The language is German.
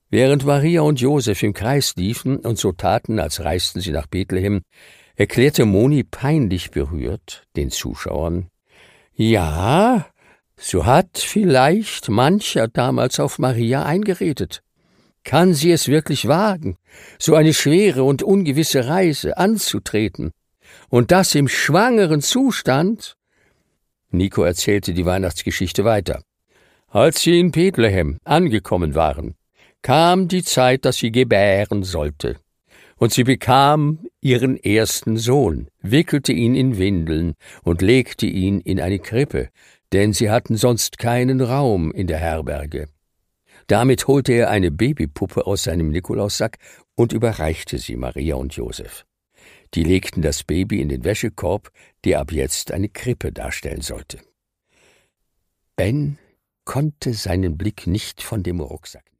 Während Maria und Josef im Kreis liefen und so taten, als reisten sie nach Bethlehem, erklärte Moni peinlich berührt den Zuschauern: Ja, so hat vielleicht mancher damals auf Maria eingeredet. Kann sie es wirklich wagen, so eine schwere und ungewisse Reise anzutreten? Und das im schwangeren Zustand? Nico erzählte die Weihnachtsgeschichte weiter. Als sie in Bethlehem angekommen waren, kam die Zeit, dass sie gebären sollte. Und sie bekam ihren ersten Sohn, wickelte ihn in Windeln und legte ihn in eine Krippe, denn sie hatten sonst keinen Raum in der Herberge. Damit holte er eine Babypuppe aus seinem Nikolaussack und überreichte sie Maria und Josef. Die legten das Baby in den Wäschekorb, der ab jetzt eine Krippe darstellen sollte. Ben konnte seinen Blick nicht von dem Rucksack